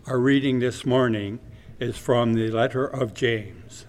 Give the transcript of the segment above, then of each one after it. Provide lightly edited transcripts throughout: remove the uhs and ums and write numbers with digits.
Our reading this morning is from the letter of James.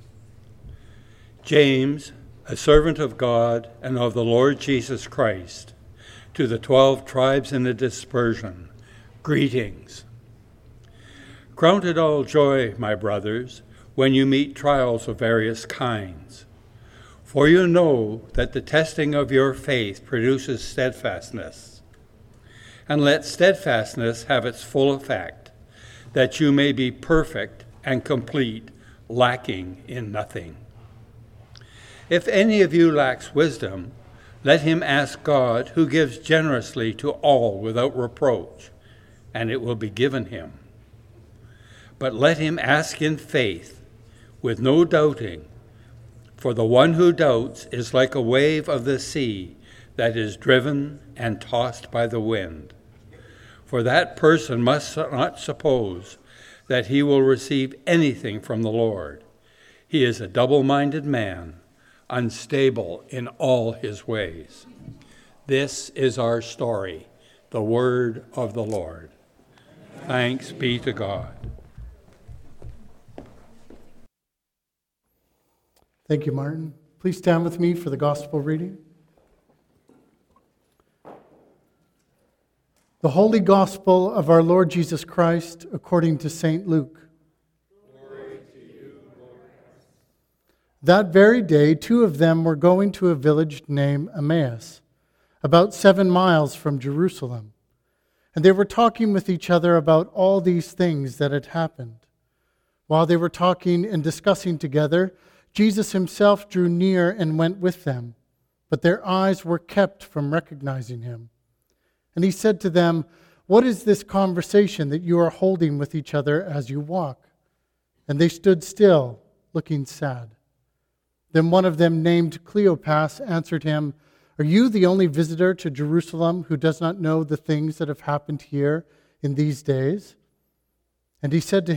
James, a servant of God and of the Lord Jesus Christ, to the 12 tribes in the dispersion, greetings. Count it all joy, my brothers, when you meet trials of various kinds. For you know that the testing of your faith produces steadfastness. And let steadfastness have its full effect, that you may be perfect and complete, lacking in nothing. If any of you lacks wisdom, let him ask God, who gives generously to all without reproach, and it will be given him. But let him ask in faith, with no doubting, for the one who doubts is like a wave of the sea that is driven and tossed by the wind. For that person must not suppose that he will receive anything from the Lord. He is a double-minded man, unstable in all his ways. This is our story, the word of the Lord. Thanks be to God. Thank you, Martin. Please stand with me for the gospel reading. The Holy Gospel of our Lord Jesus Christ according to St. Luke. Glory to you, Lord. That very day, 2 of them were going to a village named Emmaus, about 7 miles from Jerusalem. And they were talking with each other about all these things that had happened. While they were talking and discussing together, Jesus himself drew near and went with them, but their eyes were kept from recognizing him. And he said to them, "What is this conversation that you are holding with each other as you walk?" And they stood still, looking sad. Then one of them, named Cleopas, answered him, "Are you the only visitor to Jerusalem who does not know the things that have happened here in these days?" And he said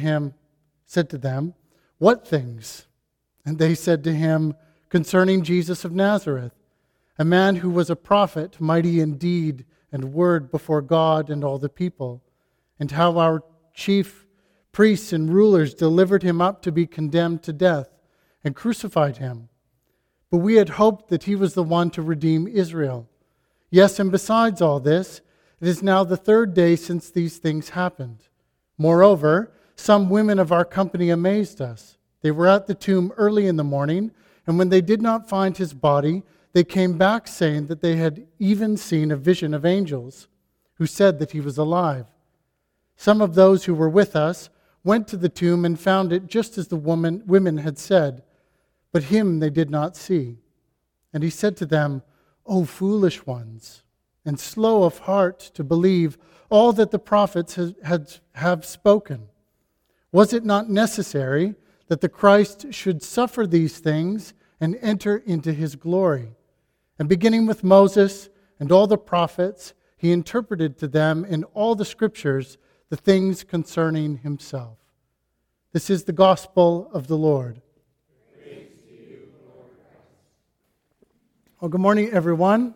to them, "What things?" And they said to him, "Concerning Jesus of Nazareth, a man who was a prophet, mighty in deed and word before God and all the people, and how our chief priests and rulers delivered him up to be condemned to death and crucified him. But we had hoped that he was the one to redeem Israel. Yes, and besides all this, it is now the 3rd day since these things happened. Moreover, some women of our company amazed us. They were at the tomb early in the morning, and when they did not find his body, they came back saying that they had even seen a vision of angels who said that he was alive. Some of those who were with us went to the tomb and found it just as the women had said, but him they did not see. And he said to them, "O foolish ones, and slow of heart to believe all that the prophets have spoken. Was it not necessary that the Christ should suffer these things and enter into his glory?" And beginning with Moses and all the prophets, he interpreted to them in all the scriptures the things concerning himself. This is the gospel of the Lord. Praise to you, Lord Christ. Well, good morning, everyone.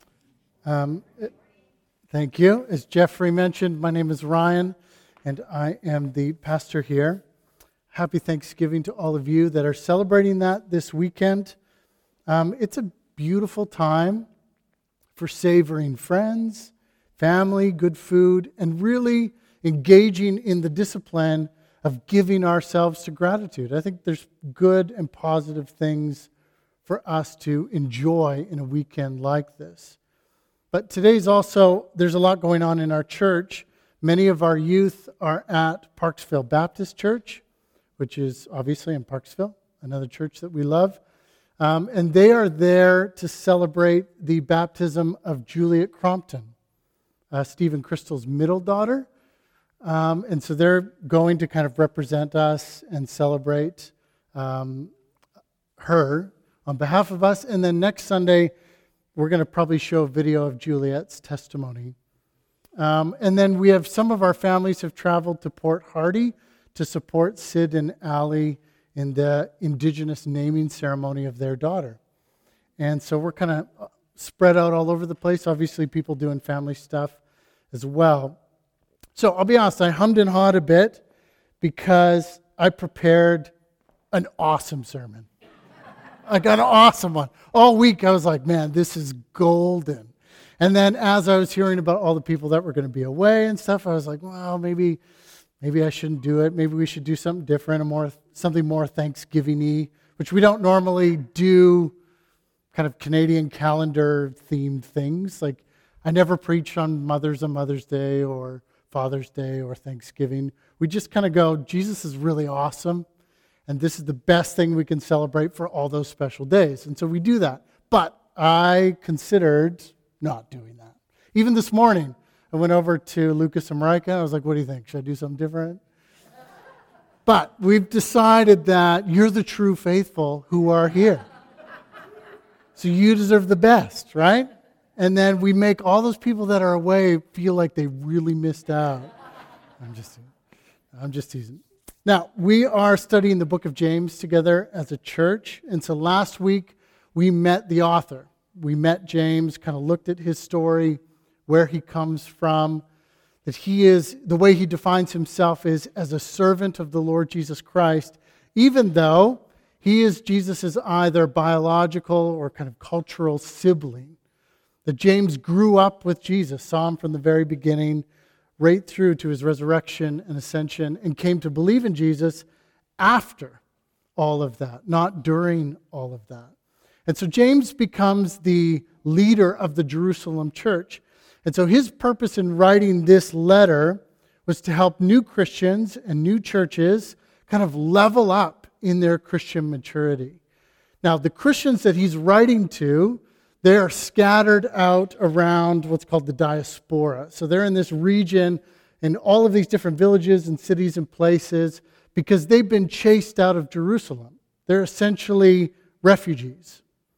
Thank you. As Jeffrey mentioned, my name is Ryan, and I am the pastor here. Happy Thanksgiving to all of you that are celebrating that this weekend. It's a beautiful time for savoring friends, family, good food, and really engaging in the discipline of giving ourselves to gratitude. I think there's good and positive things for us to enjoy in a weekend like this. But today's also, there's a lot going on in our church. Many of our youth are at Parksville Baptist Church, which is obviously in Parksville, another church that we love. And they are there to celebrate the baptism of Juliet Crompton, Steve and Crystal's middle daughter. And so they're going to kind of represent us and celebrate her on behalf of us. And then next Sunday, we're going to probably show a video of Juliet's testimony. And then we have some of our families have traveled to Port Hardy to support Sid and Allie in the Indigenous naming ceremony of their daughter. And so we're kind of spread out all over the place. Obviously, people doing family stuff as well. So I'll be honest, I hummed and hawed a bit because I prepared an awesome sermon. I got an awesome one. All week I was like, man, this is golden. And then as I was hearing about all the people that were going to be away and stuff, I was like, well, maybe I shouldn't do it. Maybe we should do something different, something more Thanksgiving-y, which we don't normally do, kind of Canadian calendar-themed things. Like, I never preach on Mother's Day or Father's Day or Thanksgiving. We just kind of go, Jesus is really awesome, and this is the best thing we can celebrate for all those special days. And so we do that. But I considered not doing that. Even this morning, I went over to Lucas and Marika. I was like, what do you think? Should I do something different? But we've decided that you're the true faithful who are here. So you deserve the best, right? And then we make all those people that are away feel like they really missed out. I'm just teasing. Now, we are studying the book of James together as a church. And so last week, we met the author. We met James, kind of looked at his story, where he comes from, that he is, the way he defines himself is as a servant of the Lord Jesus Christ, even though he is Jesus' either biological or kind of cultural sibling. That James grew up with Jesus, saw him from the very beginning, right through to his resurrection and ascension, and came to believe in Jesus after all of that, not during all of that. And so James becomes the leader of the Jerusalem church. And so his purpose in writing this letter was to help new Christians and new churches kind of level up in their Christian maturity. Now, the Christians that he's writing to, they are scattered out around what's called the diaspora. So they're in this region in all of these different villages and cities and places because they've been chased out of Jerusalem. They're essentially refugees.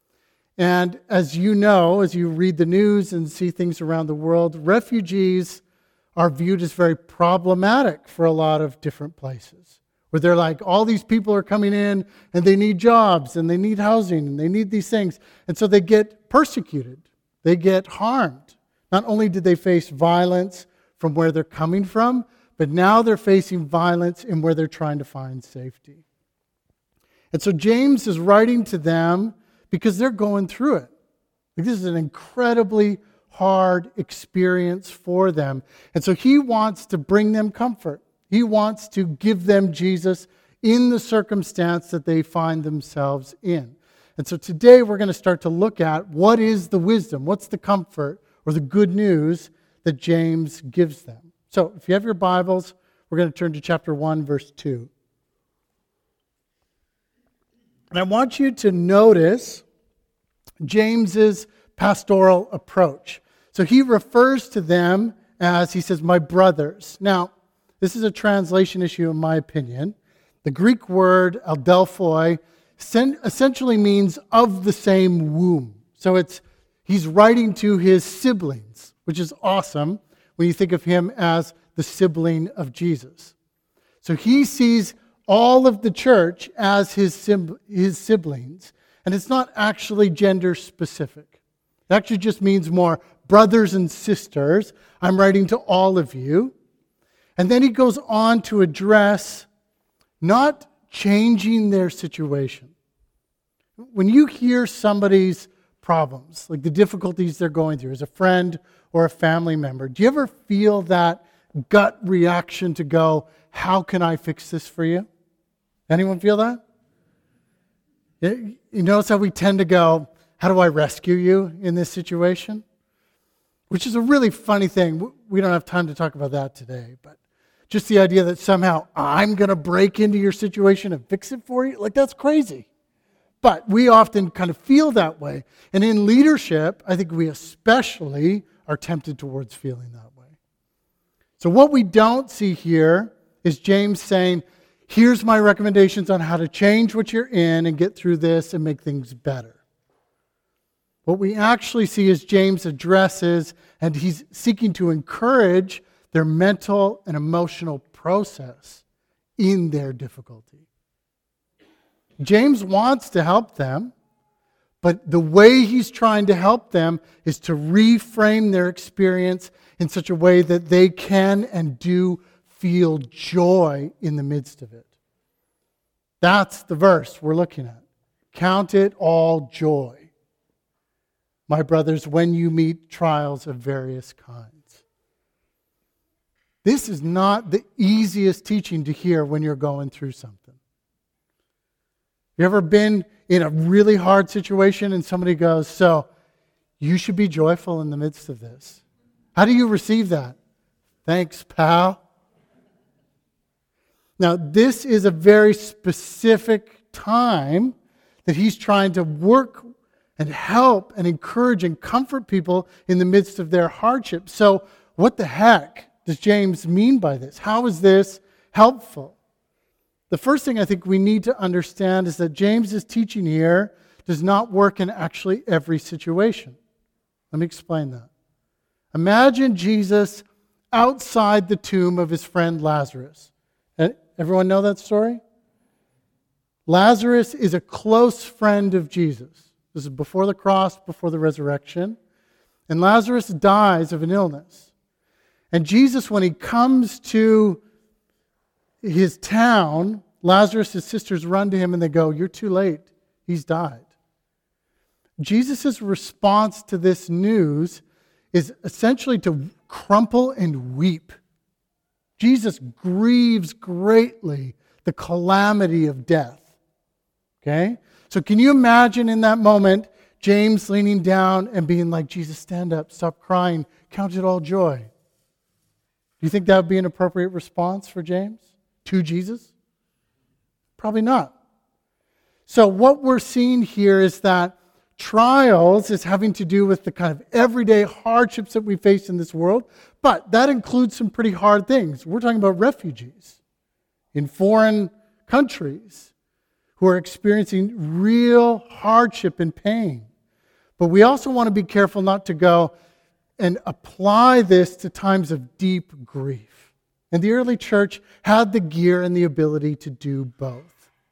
And as you know, as you read the news and see things around the world, refugees are viewed as very problematic for a lot of different places. Where they're like, all these people are coming in and they need jobs and they need housing and they need these things. And so they get persecuted. They get harmed. Not only did they face violence from where they're coming from, but now they're facing violence in where they're trying to find safety. And so James is writing to them because they're going through it. This is an incredibly hard experience for them. And so he wants to bring them comfort. He wants to give them Jesus in the circumstance that they find themselves in. And so today we're going to start to look at what is the wisdom, what's the comfort or the good news that James gives them. So if you have your Bibles, we're going to turn to chapter 1, verse 2. And I want you to notice James's pastoral approach. So he refers to them as, he says, my brothers. Now, this is a translation issue in my opinion. The Greek word adelphoi essentially means of the same womb. So he's writing to his siblings, which is awesome when you think of him as the sibling of Jesus. So he sees all of the church as his siblings, and it's not actually gender specific. It actually just means more brothers and sisters. I'm writing to all of you. And then he goes on to address not changing their situation. When you hear somebody's problems, like the difficulties they're going through as a friend or a family member, do you ever feel that gut reaction to go, how can I fix this for you? Anyone feel that? You notice how we tend to go, how do I rescue you in this situation? Which is a really funny thing. We don't have time to talk about that today, but just the idea that somehow I'm going to break into your situation and fix it for you, like that's crazy. But we often kind of feel that way. And in leadership, I think we especially are tempted towards feeling that way. So what we don't see here is James saying, here's my recommendations on how to change what you're in and get through this and make things better. What we actually see is James addresses, and he's seeking to encourage their mental and emotional process in their difficulty. James wants to help them, But the way he's trying to help them is to reframe their experience in such a way that they can and do feel joy in the midst of it. That's the verse we're looking at. Count it all joy, my brothers, when you meet trials of various kinds. This is not the easiest teaching to hear when you're going through something. You ever been in a really hard situation and somebody goes, so you should be joyful in the midst of this? How do you receive that? Thanks, pal. Now, this is a very specific time that he's trying to work and help and encourage and comfort people in the midst of their hardship. So, what the heck does James mean by this? How is this helpful? The first thing I think we need to understand is that James's teaching here does not work in actually every situation. Let me explain that. Imagine Jesus outside the tomb of his friend Lazarus. Everyone know that story? Lazarus is a close friend of Jesus. This is before the cross, before the resurrection. And Lazarus dies of an illness. And Jesus, when he comes to his town, Lazarus' sisters run to him and they go, "You're too late. He's died." Jesus' response to this news is essentially to crumple and weep. Jesus grieves greatly the calamity of death. Okay? So can you imagine in that moment, James leaning down and being like, "Jesus, stand up, stop crying, count it all joy"? Do you think that would be an appropriate response for James to Jesus? Probably not. So what we're seeing here is that trials is having to do with the kind of everyday hardships that we face in this world, but that includes some pretty hard things. We're talking about refugees in foreign countries who are experiencing real hardship and pain. But we also want to be careful not to go and apply this to times of deep grief. And the early church had the gear and the ability to do both.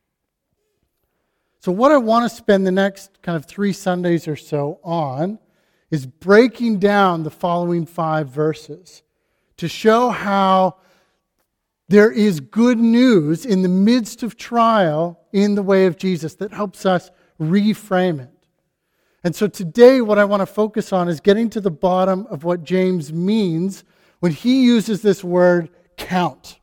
So what I want to spend the next kind of 3 Sundays or so on is breaking down the following 5 verses to show how there is good news in the midst of trial in the way of Jesus that helps us reframe it. And so today what I want to focus on is getting to the bottom of what James means when he uses this word count.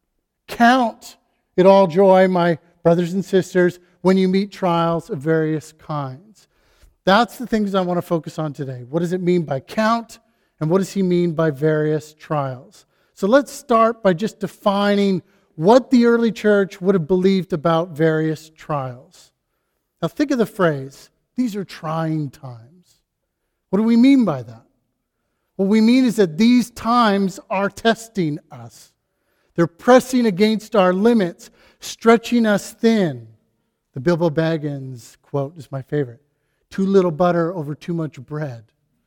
Count it all joy, my brothers and sisters, when you meet trials of various kinds. That's the things I want to focus on today. What does it mean by count, and what does he mean by various trials? So let's start by just defining what the early church would have believed about various trials. Now think of the phrase, these are trying times. What do we mean by that? What we mean is that these times are testing us. They're pressing against our limits, stretching us thin. The Bilbo Baggins quote is my favorite. Too little butter over too much bread.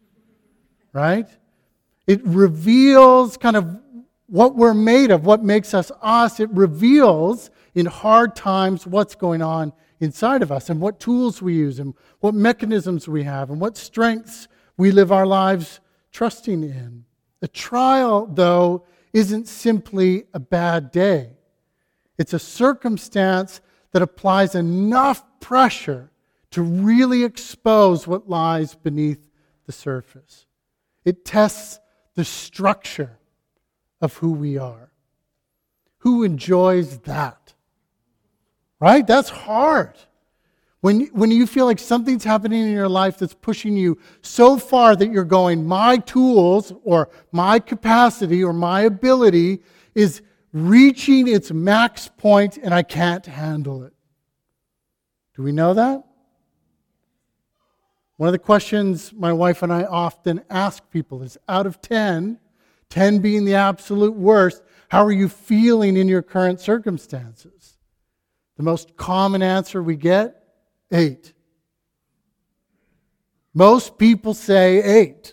Right? It reveals kind of what we're made of, what makes us us. It reveals in hard times what's going on inside of us and what tools we use and what mechanisms we have and what strengths we live our lives trusting in. A trial, though, isn't simply a bad day. It's a circumstance that applies enough pressure to really expose what lies beneath the surface. It tests the structure of who we are. Who enjoys that? Right? That's hard. When you feel like something's happening in your life that's pushing you so far that you're going, my tools or my capacity or my ability is reaching its max point and I can't handle it. Do we know that? One of the questions my wife and I often ask people is, out of 10, 10 being the absolute worst, how are you feeling in your current circumstances? The most common answer we get, 8. Most people say 8.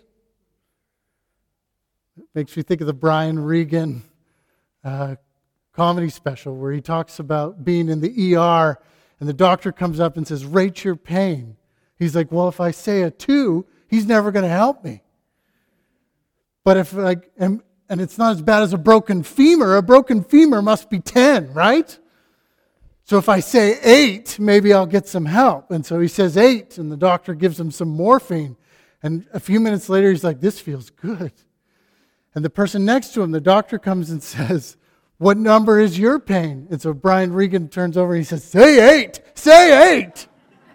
It makes me think of the Brian Regan comedy special where he talks about being in the ER and the doctor comes up and says, rate your pain. He's like, well, if I say a 2, he's never going to help me. But if and it's not as bad as a broken femur must be 10, right? So if I say 8, maybe I'll get some help. And so he says 8, and the doctor gives him some morphine. And a few minutes later, he's like, this feels good. And the person next to him, the doctor comes and says, what number is your pain? And so Brian Regan turns over and he says, say 8! Say 8!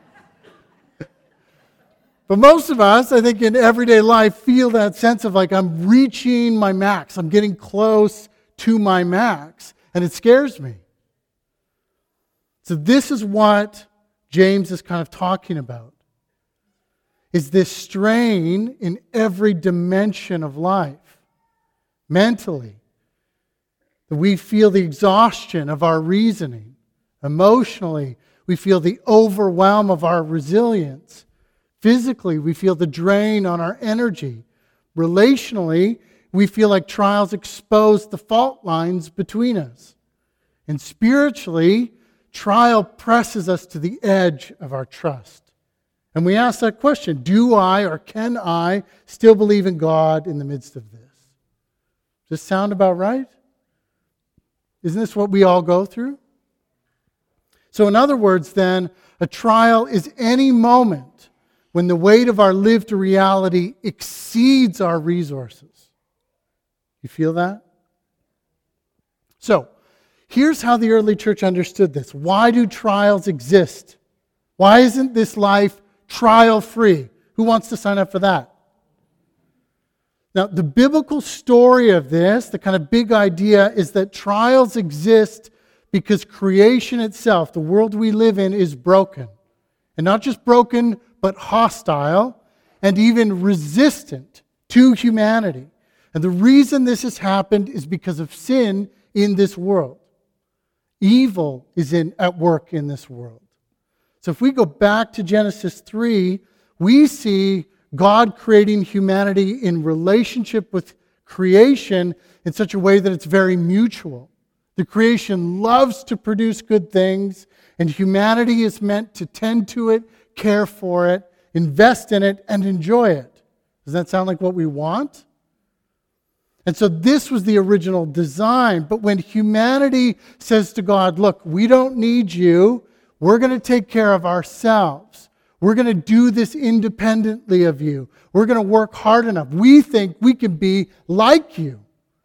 But most of us, I think in everyday life, feel that sense of like I'm reaching my max. I'm getting close to my max. And it scares me. So this is what James is kind of talking about. Is this strain in every dimension of life. Mentally. That we feel the exhaustion of our reasoning. Emotionally, we feel the overwhelm of our resilience. Physically, we feel the drain on our energy. Relationally, we feel like trials expose the fault lines between us. And spiritually, trial presses us to the edge of our trust. And we ask that question, do I or can I still believe in God in the midst of this? Does this sound about right? Isn't this what we all go through? So in other words then, a trial is any moment when the weight of our lived reality exceeds our resources. You feel that? So, here's how the early church understood this. Why do trials exist? Why isn't this life trial-free? Who wants to sign up for that? Now, the biblical story of this, the kind of big idea, is that trials exist because creation itself, the world we live in, is broken. And not just broken, but hostile and even resistant to humanity. And the reason this has happened is because of sin in this world. Evil is at work in this world. So if we go back to Genesis 3, we see God creating humanity in relationship with creation in such a way that it's very mutual. The creation loves to produce good things, and humanity is meant to tend to it, care for it, invest in it, and enjoy it. Does that sound like what we want? And so this was the original design. But when humanity says to God, look, we don't need you. We're going to take care of ourselves. We're going to do this independently of you. We're going to work hard enough. We think we can be like you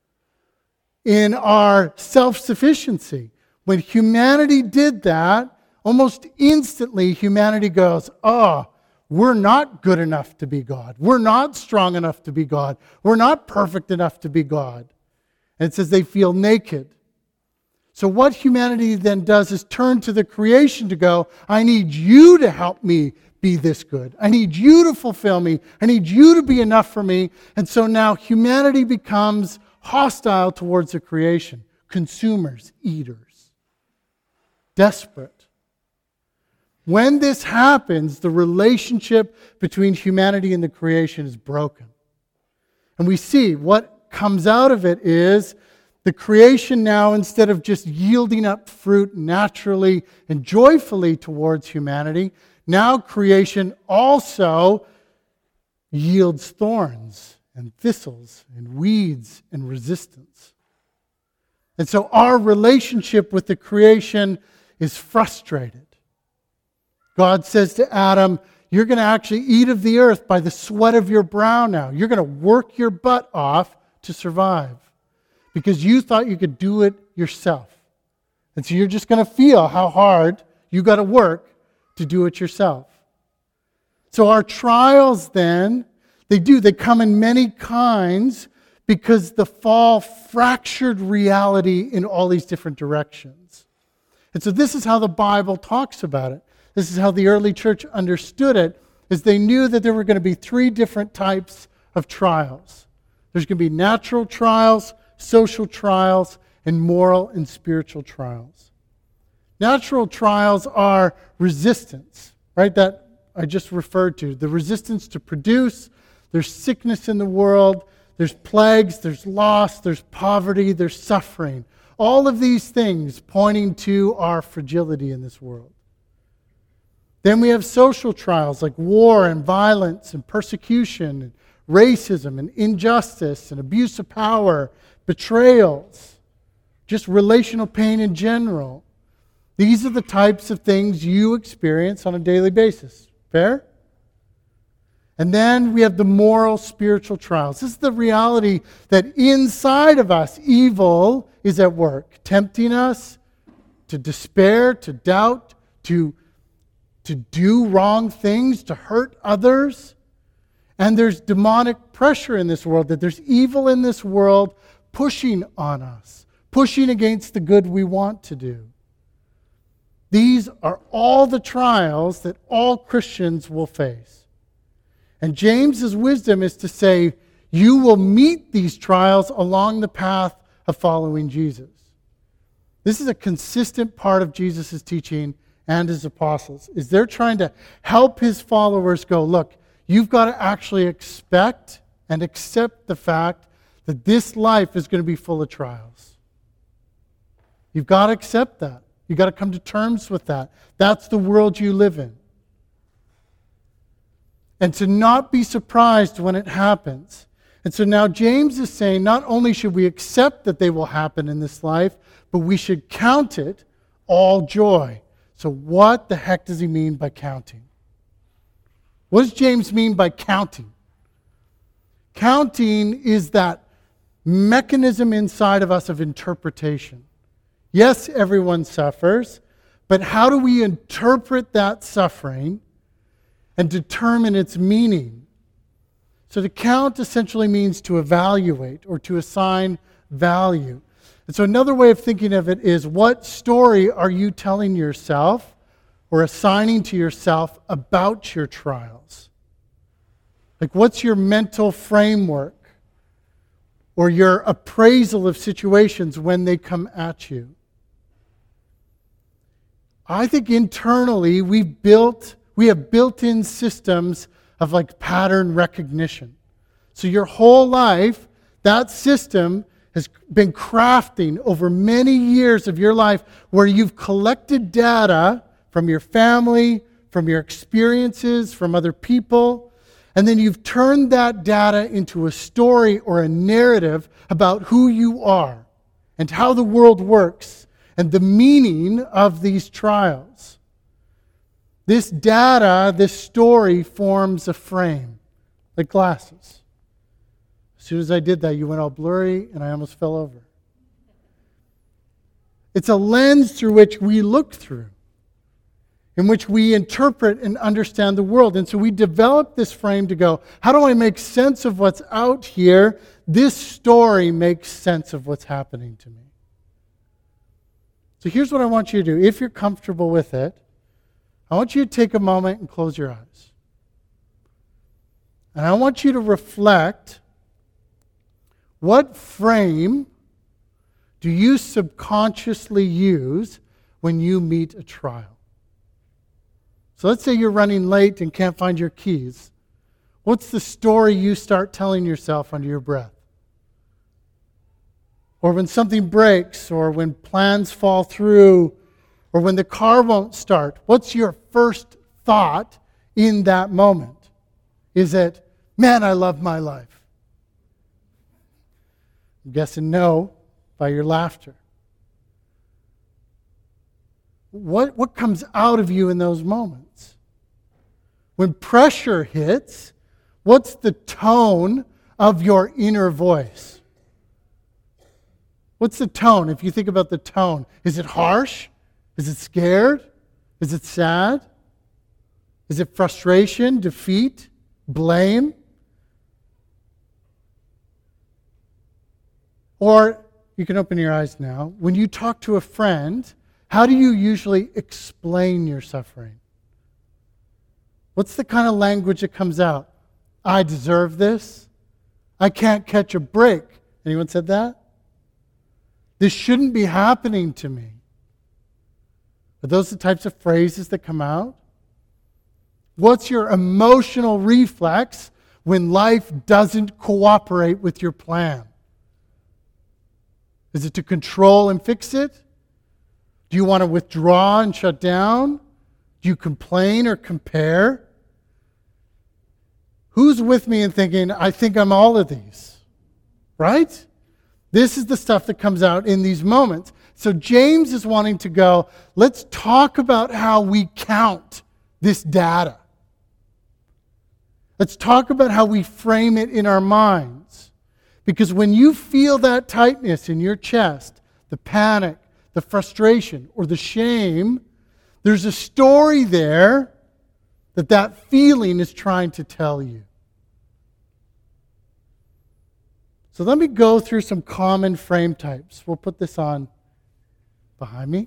in our self-sufficiency. When humanity did that, almost instantly humanity goes, we're not good enough to be God. We're not strong enough to be God. We're not perfect enough to be God. And it says they feel naked. So what humanity then does is turn to the creation to go, I need you to help me be this good. I need you to fulfill me. I need you to be enough for me. And so now humanity becomes hostile towards the creation. Consumers, eaters. Desperate. When this happens, the relationship between humanity and the creation is broken. And we see what comes out of it is the creation now, instead of just yielding up fruit naturally and joyfully towards humanity, now creation also yields thorns and thistles and weeds and resistance. And so our relationship with the creation is frustrated. God says to Adam, you're going to actually eat of the earth by the sweat of your brow now. You're going to work your butt off to survive because you thought you could do it yourself. And so you're just going to feel how hard you got to work to do it yourself. So our trials then, they come in many kinds because the fall fractured reality in all these different directions. And so this is how the Bible talks about it. This is how the early church understood it, is they knew that there were going to be 3 different types of trials. There's going to be natural trials, social trials, and moral and spiritual trials. Natural trials are resistance, right? That I just referred to. The resistance to produce. There's sickness in the world. There's plagues. There's loss. There's poverty. There's suffering. All of these things pointing to our fragility in this world. Then we have social trials like war and violence and persecution and racism and injustice and abuse of power, betrayals, just relational pain in general. These are the types of things you experience on a daily basis. Fair? And then we have the moral, spiritual trials. This is the reality that inside of us, evil is at work, tempting us to despair, to doubt, to do wrong things, to hurt others. And there's demonic pressure in this world, that there's evil in this world pushing on us, pushing against the good we want to do. These are all the trials that all Christians will face. And James's wisdom is to say, you will meet these trials along the path of following Jesus. This is a consistent part of Jesus' teaching and his apostles, is they're trying to help his followers go, look, you've got to actually expect and accept the fact that this life is going to be full of trials. You've got to accept that. You've got to come to terms with that. That's the world you live in. And to not be surprised when it happens. And so now James is saying not only should we accept that they will happen in this life, but we should count it all joy. So what the heck does he mean by counting? What does James mean by counting? Counting is that mechanism inside of us of interpretation. Yes, everyone suffers, but how do we interpret that suffering and determine its meaning? So to count essentially means to evaluate or to assign value. And so another way of thinking of it is, what story are you telling yourself or assigning to yourself about your trials? Like, what's your mental framework or your appraisal of situations when they come at you? I think internally we have built-in systems of like pattern recognition. So your whole life, that system has been crafting over many years of your life where you've collected data from your family, from your experiences, from other people, and then you've turned that data into a story or a narrative about who you are and how the world works and the meaning of these trials. This data, this story forms a frame, like glasses. As soon as I did that, you went all blurry and I almost fell over. It's a lens through which we look through, in which we interpret and understand the world. And so we develop this frame to go, how do I make sense of what's out here? This story makes sense of what's happening to me. So here's what I want you to do. If you're comfortable with it, I want you to take a moment and close your eyes. And I want you to reflect, what frame do you subconsciously use when you meet a trial? So let's say you're running late and can't find your keys. What's the story you start telling yourself under your breath? Or when something breaks, or when plans fall through, or when the car won't start, what's your first thought in that moment? Is it, man, I love my life? I'm guessing no, by your laughter. What comes out of you in those moments? When pressure hits, what's the tone of your inner voice? What's the tone? If you think about the tone, is it harsh? Is it scared? Is it sad? Is it frustration, defeat, blame? Or you can open your eyes now. When you talk to a friend, how do you usually explain your suffering? What's the kind of language that comes out? I deserve this. I can't catch a break. Anyone said that? This shouldn't be happening to me. Are those the types of phrases that come out? What's your emotional reflex when life doesn't cooperate with your plan? Is it to control and fix it? Do you want to withdraw and shut down? Do you complain or compare? Who's with me in thinking, I think I'm all of these? Right? This is the stuff that comes out in these moments. So James is wanting to go, let's talk about how we count this data. Let's talk about how we frame it in our minds. Because when you feel that tightness in your chest, the panic, the frustration, or the shame, there's a story there that feeling is trying to tell you. So let me go through some common frame types. We'll put this on behind me.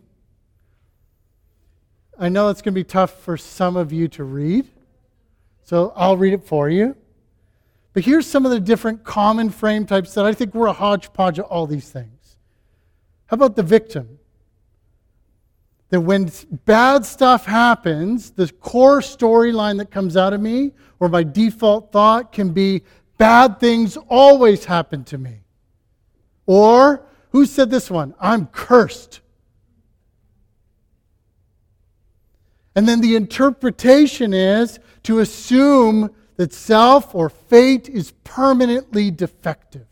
I know it's going to be tough for some of you to read, so I'll read it for you. But here's some of the different common frame types that I think were a hodgepodge of all these things. How about the victim? That when bad stuff happens, the core storyline that comes out of me, or my default thought, can be, bad things always happen to me. Or, who said this one? I'm cursed. And then the interpretation is to assume that self or fate is permanently defective.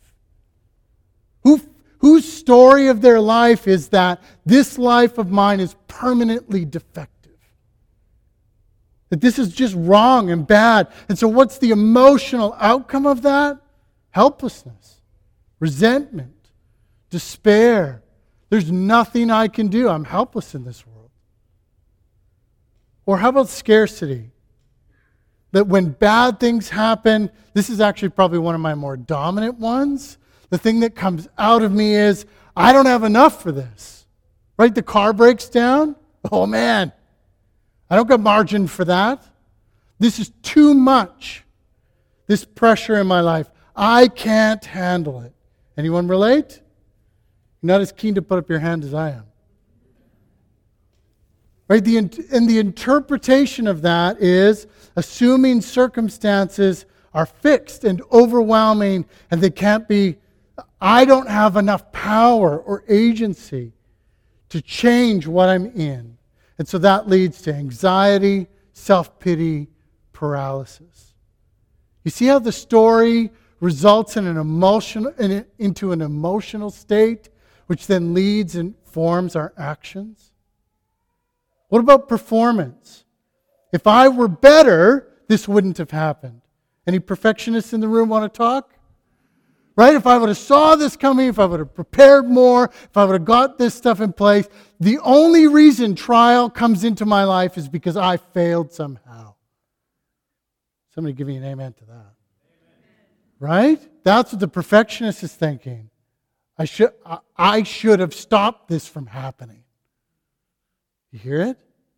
Whose story of their life is that this life of mine is permanently defective? That this is just wrong and bad. And so what's the emotional outcome of that? Helplessness, resentment, despair. There's nothing I can do. I'm helpless in this world. Or how about scarcity? That when bad things happen, this is actually probably one of my more dominant ones. The thing that comes out of me is, I don't have enough for this. Right? The car breaks down. Oh man, I don't got margin for that. This is too much. This pressure in my life. I can't handle it. Anyone relate? You're not as keen to put up your hand as I am. Right? And the interpretation of that is assuming circumstances are fixed and overwhelming and they can't be, I don't have enough power or agency to change what I'm in. And so that leads to anxiety, self-pity, paralysis. You see how the story results in into an emotional state, which then leads and forms our actions? What about performance? If I were better, this wouldn't have happened. Any perfectionists in the room want to talk? Right? If I would have saw this coming, if I would have prepared more, if I would have got this stuff in place, the only reason trial comes into my life is because I failed somehow. Somebody give me an amen to that. Amen. Right? That's what the perfectionist is thinking. I should have stopped this from happening. You hear it?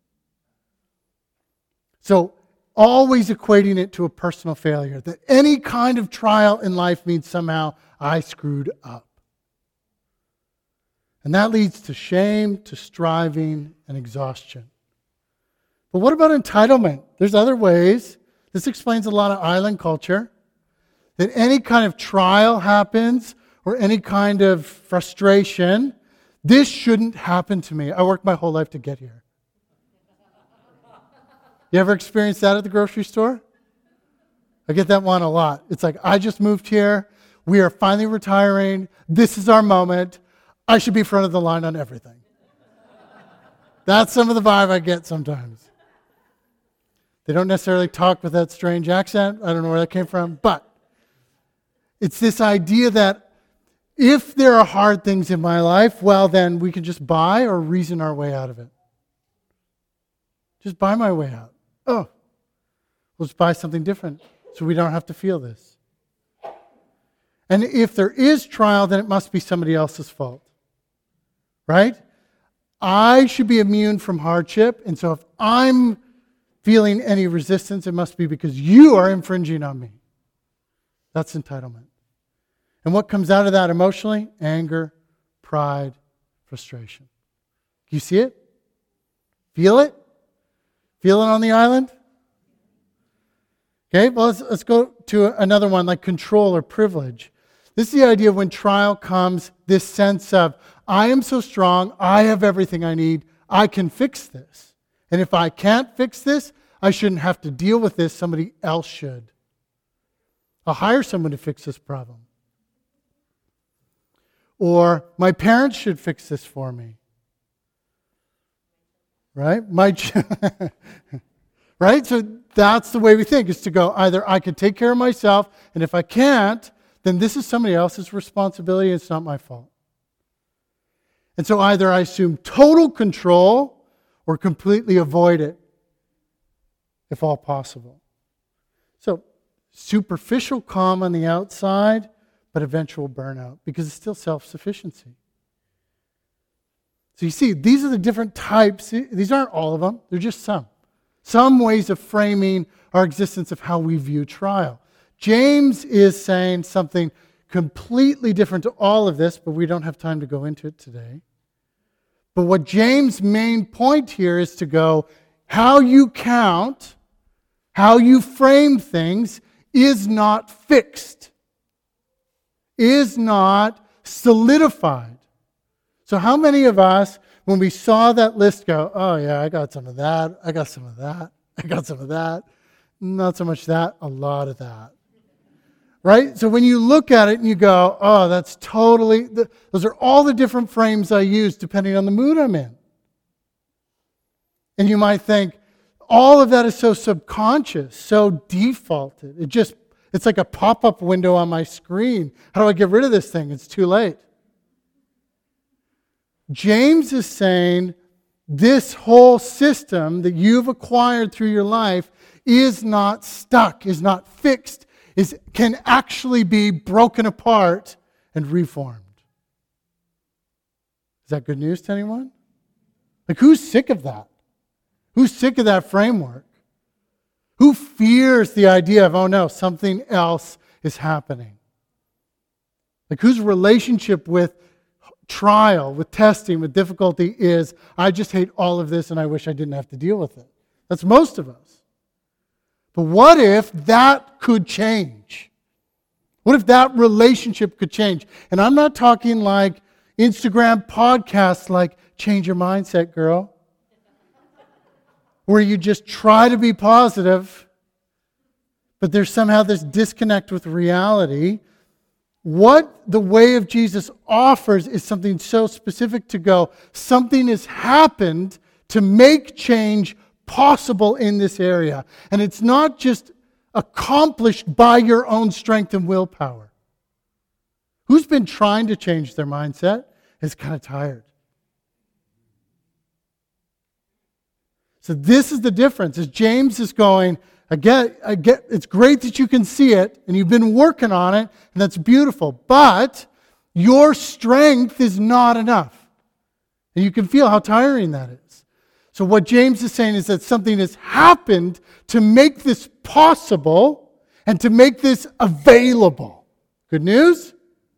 So, always equating it to a personal failure. That any kind of trial in life means somehow I screwed up. And that leads to shame, to striving, and exhaustion. But what about entitlement? There's other ways. This explains a lot of island culture. That any kind of trial happens, or any kind of frustration, this shouldn't happen to me. I worked my whole life to get here. You ever experienced that at the grocery store? I get that one a lot. It's like, I just moved here. We are finally retiring. This is our moment. I should be front of the line on everything. That's some of the vibe I get sometimes. They don't necessarily talk with that strange accent. I don't know where that came from. But it's this idea that if there are hard things in my life, well, then we can just buy or reason our way out of it. Just buy my way out. Oh, let's buy something different so we don't have to feel this. And if there is trial, then it must be somebody else's fault. Right? I should be immune from hardship, and so if I'm feeling any resistance, it must be because you are infringing on me. That's entitlement. And what comes out of that emotionally? Anger, pride, frustration. You see it? Feel it? Feel it on the island? Okay, well, let's go to another one, like control or privilege. This is the idea of when trial comes, this sense of, I am so strong, I have everything I need, I can fix this. And if I can't fix this, I shouldn't have to deal with this. Somebody else should. I'll hire someone to fix this problem. Or my parents should fix this for me. Right? Right? So that's the way we think, is to go, either I can take care of myself, and if I can't, then this is somebody else's responsibility, it's not my fault. And so either I assume total control or completely avoid it, if all possible. So superficial calm on the outside, but eventual burnout, because it's still self-sufficiency. So you see, these are the different types. These aren't all of them. They're just some. Some ways of framing our existence of how we view trial. James is saying something completely different to all of this, but we don't have time to go into it today. But what James' main point here is to go, how you count, how you frame things is not fixed, is not solidified. So how many of us, when we saw that list, go, oh yeah, I got some of that, I got some of that, I got some of that, not so much that, a lot of that. Right? So when you look at it and you go, oh, that's totally, those are all the different frames I use depending on the mood I'm in. And you might think, all of that is so subconscious, so defaulted. It's like a pop-up window on my screen. How do I get rid of this thing? It's too late. James is saying this whole system that you've acquired through your life is not stuck, is not fixed, can actually be broken apart and reformed. Is that good news to anyone? Like, who's sick of that? Who's sick of that framework? Who fears the idea of, oh no, something else is happening? Like, whose relationship with trial, with testing, with difficulty is, I just hate all of this and I wish I didn't have to deal with it? That's most of us. But what if that could change? What if that relationship could change? And I'm not talking like Instagram podcasts like Change Your Mindset, Girl, where you just try to be positive, but there's somehow this disconnect with reality. What the way of Jesus offers is something so specific to go, something has happened to make change possible in this area. And it's not just accomplished by your own strength and willpower. Who's been trying to change their mindset is kind of tired. So this is the difference. As James is going, I get, it's great that you can see it, and you've been working on it, and that's beautiful. But your strength is not enough. And you can feel how tiring that is. So what James is saying is that something has happened to make this possible and to make this available. Good news?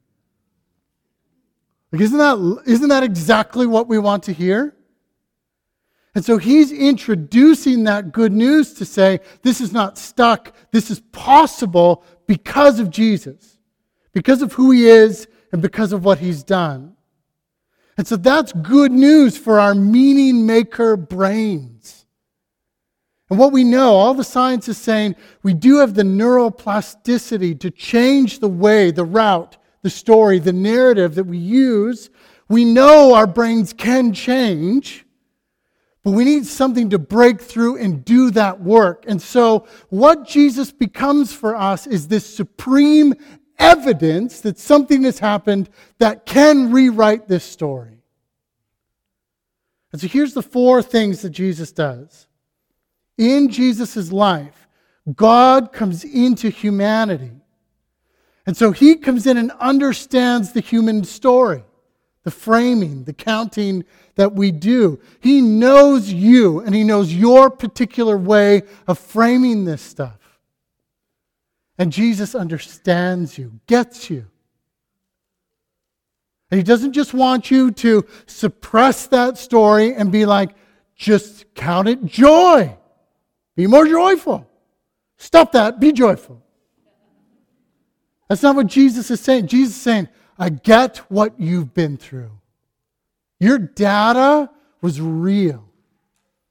Like, isn't that exactly what we want to hear? And so he's introducing that good news to say, this is not stuck, this is possible because of Jesus, because of who he is and because of what he's done. And so that's good news for our meaning maker brains. And what we know, all the science is saying, we do have the neuroplasticity to change the way, the route, the story, the narrative that we use. We know our brains can change, but we need something to break through and do that work. And so what Jesus becomes for us is this supreme evidence that something has happened that can rewrite this story. And so here's the 4 things that Jesus does. In Jesus' life, God comes into humanity. And so he comes in and understands the human story, the framing, the counting that we do. He knows you, and he knows your particular way of framing this stuff. And Jesus understands you, gets you. And he doesn't just want you to suppress that story and be like, just count it joy. Be more joyful. Stop that, be joyful. That's not what Jesus is saying. Jesus is saying, I get what you've been through. Your data was real.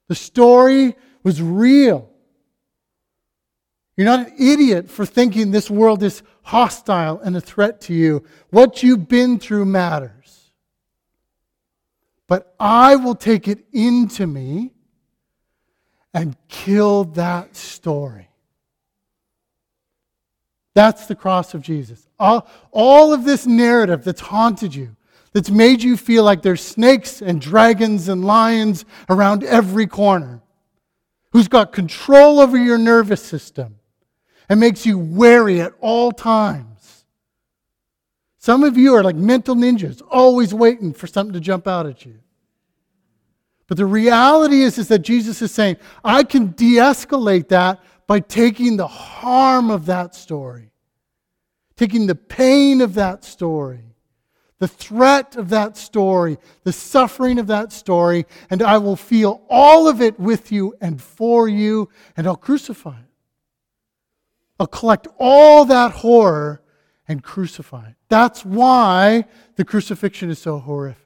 The story was real. You're not an idiot for thinking this world is hostile and a threat to you. What you've been through matters. But I will take it into me and kill that story. That's the cross of Jesus. All of this narrative that's haunted you, that's made you feel like there's snakes and dragons and lions around every corner, who's got control over your nervous system and makes you wary at all times. Some of you are like mental ninjas, always waiting for something to jump out at you. But the reality is that Jesus is saying, I can de-escalate that by taking the harm of that story, taking the pain of that story, the threat of that story, the suffering of that story, and I will feel all of it with you and for you, and I'll crucify it. I'll collect all that horror and crucify it. That's why the crucifixion is so horrific.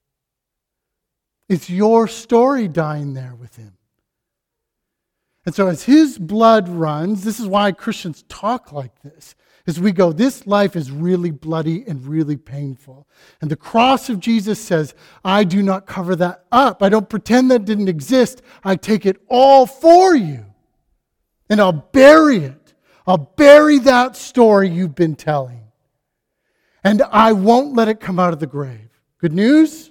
It's your story dying there with him. And so as his blood runs, this is why Christians talk like this. As we go, this life is really bloody and really painful. And the cross of Jesus says, I do not cover that up. I don't pretend that didn't exist. I take it all for you. And I'll bury it. I'll bury that story you've been telling. And I won't let it come out of the grave. Good news?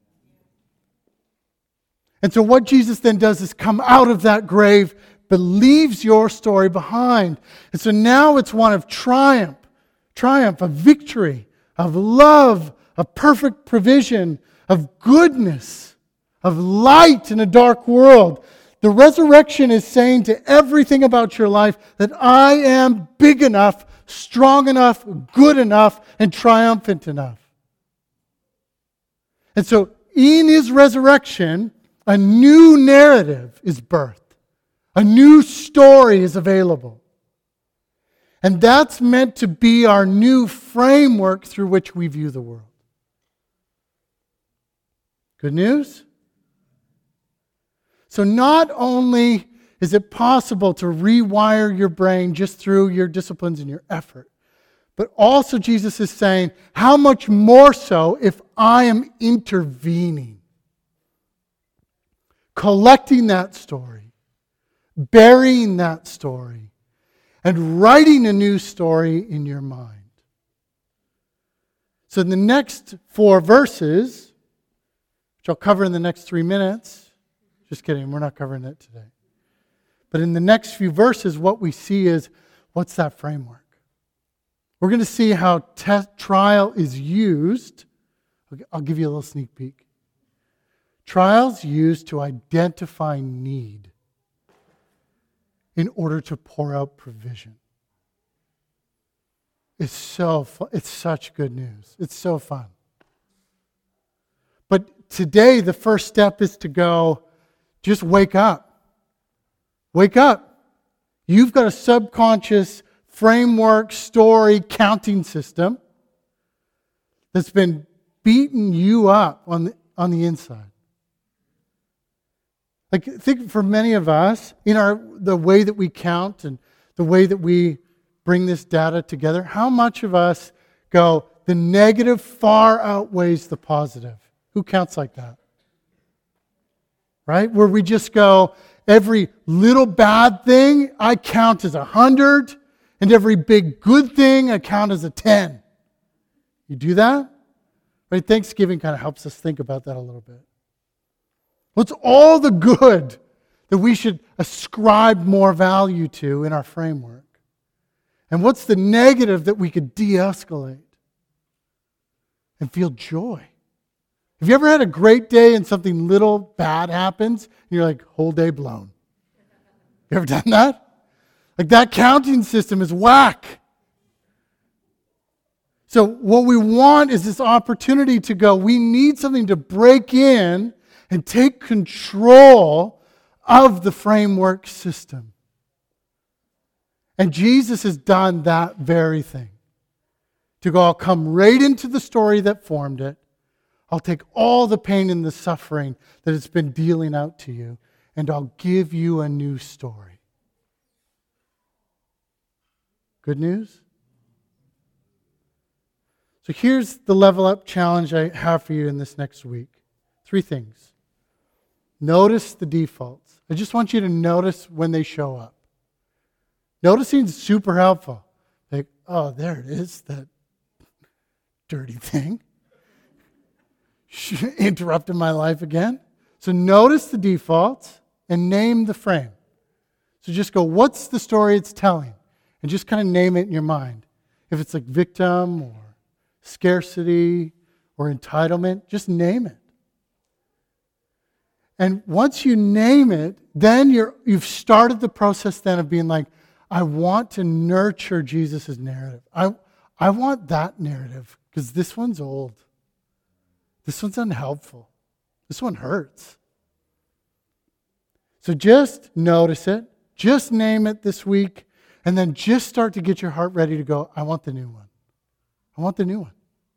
And so what Jesus then does is come out of that grave, but leaves your story behind. And so now it's one of triumph, of victory, of love, of perfect provision, of goodness, of light in a dark world. The resurrection is saying to everything about your life that I am big enough, strong enough, good enough, and triumphant enough. And so in his resurrection, a new narrative is birthed. A new story is available. And that's meant to be our new framework through which we view the world. Good news? So not only is it possible to rewire your brain just through your disciplines and your effort, but also Jesus is saying, how much more so if I am intervening? Collecting that story, burying that story, and writing a new story in your mind. So in the next 4 verses, which I'll cover in the next 3 minutes, just kidding, we're not covering it today. But in the next few verses, what we see is, what's that framework? We're going to see how trial is used. I'll give you a little sneak peek. Trials used to identify need in order to pour out provision. It's so fun. It's such good news. It's so fun. But today, the first step is to go, just wake up. Wake up. You've got a subconscious framework, story, counting system that's been beating you up on the inside. Like, think for many of us, in the way that we count and the way that we bring this data together, how much of us go, the negative far outweighs the positive? Who counts like that? Right? Where we just go, every little bad thing I count as 100, and every big good thing I count as a 10. You do that? Right? Thanksgiving kind of helps us think about that a little bit. What's all the good that we should ascribe more value to in our framework? And what's the negative that we could de-escalate and feel joy? Have you ever had a great day and something little bad happens and you're like, whole day blown? You ever done that? Like, that counting system is whack. So what we want is this opportunity to go, we need something to break in and take control of the framework system. And Jesus has done that very thing. To go, I'll come right into the story that formed it. I'll take all the pain and the suffering that it's been dealing out to you, and I'll give you a new story. Good news? So here's the level up challenge I have for you in this next week. 3 things. Notice the defaults. I just want you to notice when they show up. Noticing is super helpful. Like, oh, there it is, that dirty thing. Interrupted my life again. So notice the defaults and name the frame. So just go, what's the story it's telling? And just kind of name it in your mind. If it's like victim or scarcity or entitlement, just name it. And once you name it, then you've started the process then of being like, I want to nurture Jesus' narrative. I want that narrative because this one's old. This one's unhelpful. This one hurts. So just notice it. Just name it this week. And then just start to get your heart ready to go, I want the new one. I want the new one.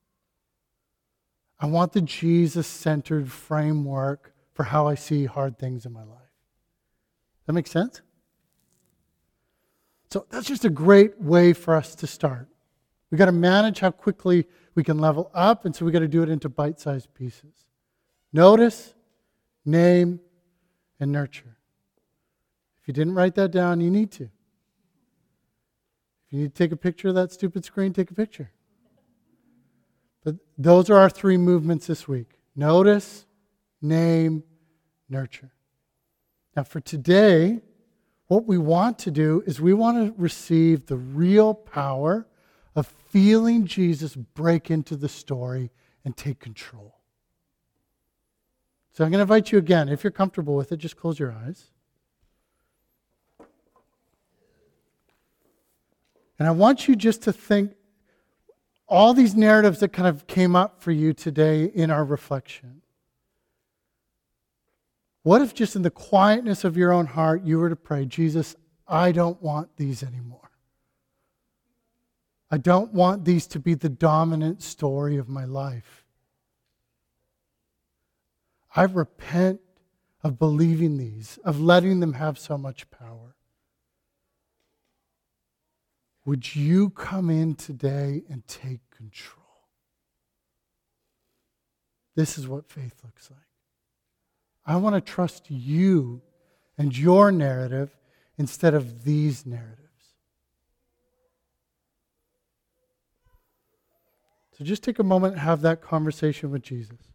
I want the Jesus-centered framework for how I see hard things in my life. That make sense? So that's just a great way for us to start. We've got to manage how quickly we can level up, and so we've got to do it into bite-sized pieces. Notice, name, and nurture. If you didn't write that down, you need to. If you need to take a picture of that stupid screen, take a picture. But those are our 3 movements this week. Notice, name, nurture. Now for today, what we want to do is we want to receive the real power of feeling Jesus break into the story and take control. So I'm going to invite you again. If you're comfortable with it, just close your eyes. And I want you just to think all these narratives that kind of came up for you today in our reflection. What if just in the quietness of your own heart you were to pray, Jesus, I don't want these anymore. I don't want these to be the dominant story of my life. I repent of believing these, of letting them have so much power. Would you come in today and take control? This is what faith looks like. I want to trust you and your narrative instead of these narratives. So just take a moment and have that conversation with Jesus.